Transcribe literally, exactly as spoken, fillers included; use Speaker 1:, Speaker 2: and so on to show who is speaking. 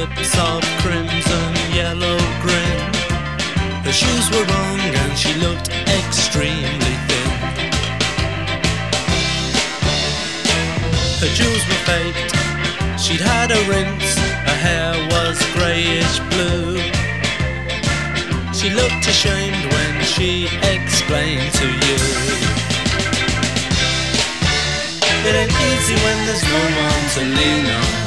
Speaker 1: lips of crimson yellow grin. Her shoes were wrong and she looked extremely thin. Her jewels were faked, she'd had a rinse. Her hair was greyish blue. She looked ashamed when she explained to you. It ain't easy when there's no one to lean on.